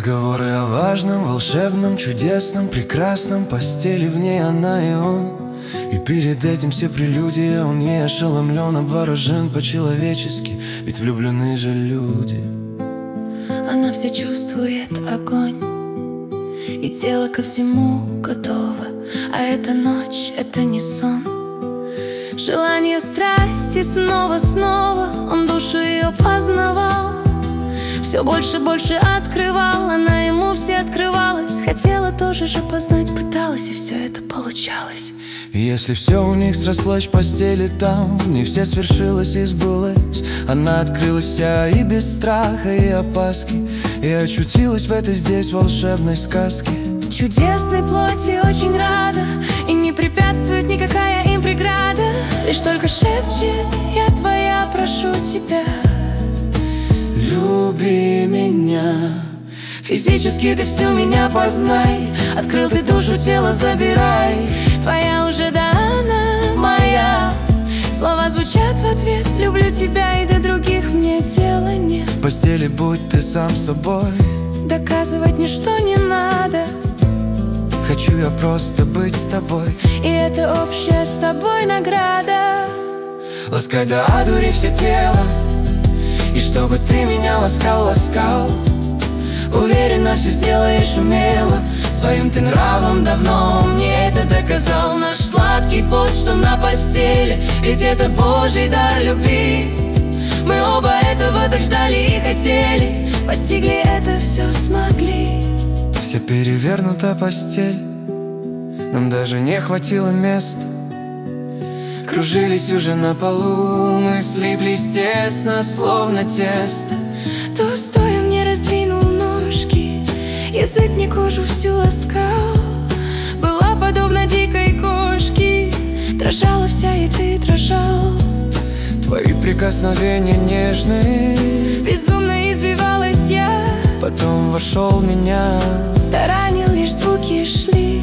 Разговоры о важном, волшебном, чудесном, прекрасном. Постели в ней она и он. И перед этим все прелюдии. Он ей ошеломлен, обворожен по-человечески. Ведь влюблены же люди. Она все чувствует огонь, и тело ко всему готово. А эта ночь, это не сон. Желание страсти снова он душу ее познавал. Все больше открывал, она ему все открывалась. Хотела тоже же познать, пыталась, и все это получалось. И если все у них срослось в постели там, в ней все свершилось и сбылось. Она открылась вся и без страха и опаски, и очутилась в этой здесь волшебной сказке. Чудесной плоти очень рада, и не препятствует никакая им преграда. Лишь только шепчет: я твоя, прошу тебя, люби меня. Физически ты всю меня познай. Открыл ты душу, тело забирай. Твоя уже, да, она моя. Слова звучат в ответ: люблю тебя, и до других мне дела нет. В постели будь ты сам собой, доказывать ничто не надо. хочу я просто быть с тобой, и это общая с тобой награда. Ласкай до одури все тело, и чтобы ты меня ласкал. Уверенно все сделаешь умело. Своим ты нравом давно мне это доказал. Наш сладкий пот, что на постели, ведь это Божий дар любви. Мы оба этого так ждали и хотели, постигли это, все смогли. Вся перевернута постель, нам даже не хватило места. Кружились уже на полу, мы слиплись тесно, словно тесто. То стоя мне раздвинул ножки, язык мне кожу всю ласкал. Была подобна дикой кошке, дрожала вся, и ты дрожал. Твои прикосновения нежные, безумно извивалась я. Потом вошел меня, таранил, лишь звуки шли.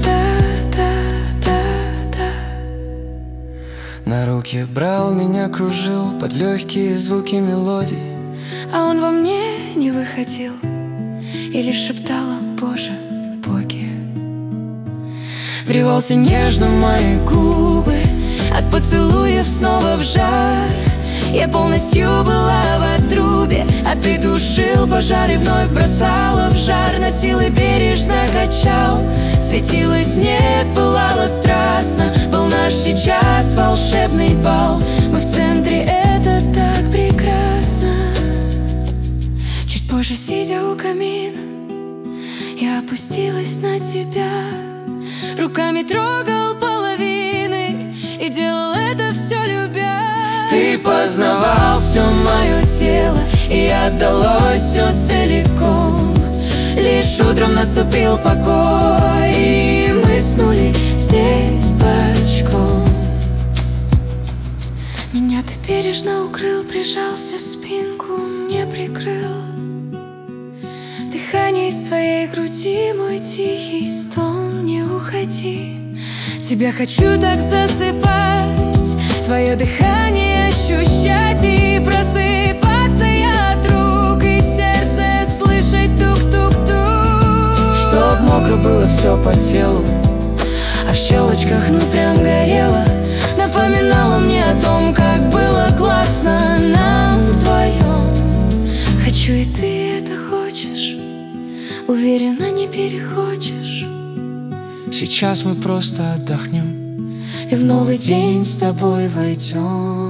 На руки брал меня, кружил под легкие звуки мелодий. А он во мне не выходил, и лишь шептала: Боже, боги. Врывался нежно в мои губы, от поцелуев снова в жар. Я полностью была в отрубе, а ты тушил пожар и вновь бросала в жар. Носил и бережно качал, светилось, нет, пылало страстно. Был наш сейчас волшебный бал, мы в центре, это так прекрасно. Чуть позже, сидя у камина, я опустилась на тебя. Руками трогал половины и делал это все любя. Ты познавал все мое тело, и отдалось все целиком. Лишь утром наступил покой, и мы снули здесь бочком. Меня ты бережно укрыл, прижался, спинку мне прикрыл. Дыхание из твоей груди, мой тихий стон, не уходи. Тебя хочу так засыпать, твое дыхание ощущать и просыпаться я от рук, и сердце слышать тук-тук-тук. Чтоб мокро было все по телу, а в щелочках ну прям горело. Напоминало мне о том, как было классно нам вдвоем. Хочу, и ты это хочешь, уверена, не перехочешь. Сейчас мы просто отдохнем и в новый день с тобой войдем.